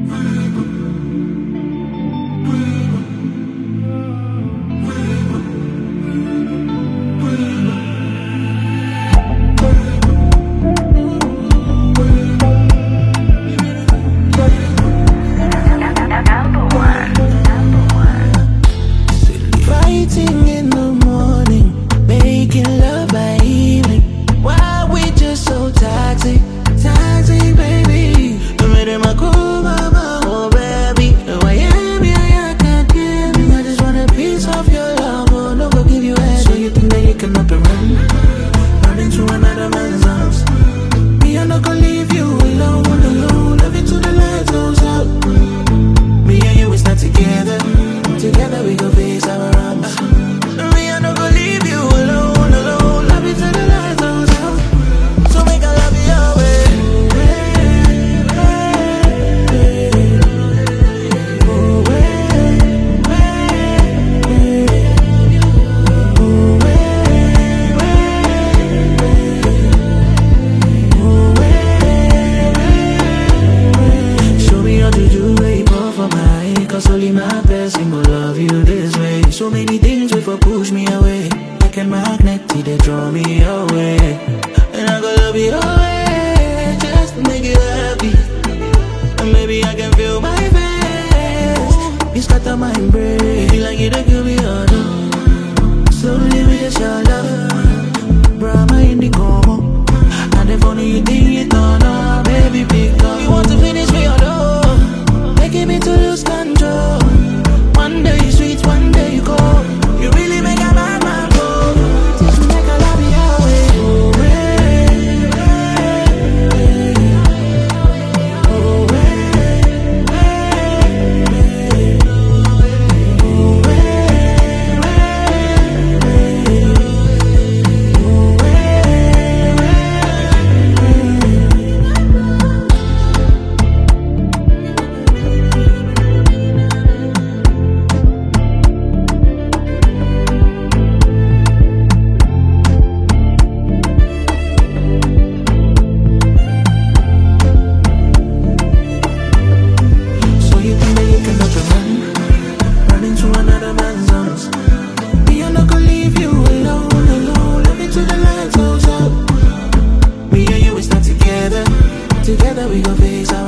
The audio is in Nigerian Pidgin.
Fighting in the morning, making love by evening. Why we just so toxic, toxic, baby? No matter my cool mama, oh baby, no I am, yeah, I can't give you. I just want a piece of your love, oh no, go give you head. So you think that you can up and run into another man's arms? Me, I'm not gonna leave you alone, alone. Love you till the light goes out. Me and you, it's not together. Together we go face our arms. Me, I'm not gonna leave you alone, alone. Love you till the light goes out. So make I love you your way. Show me how to do it, pour for my cause only my best thing will love you this way. So many things will for push me away. Like a magnet, they draw me away. And I gonna love you away, just to make you happy. And maybe I can feel my face. You scatter my brain, feel like you don't give me all the. Slowly we just your love. Brahma in the como. And if only you think you don't know, baby, pick up. You want to finish me all over, making me to lose control. One day you sweet, one day you cold. You really make a bad man go. Just make a love your way. Together we go face out.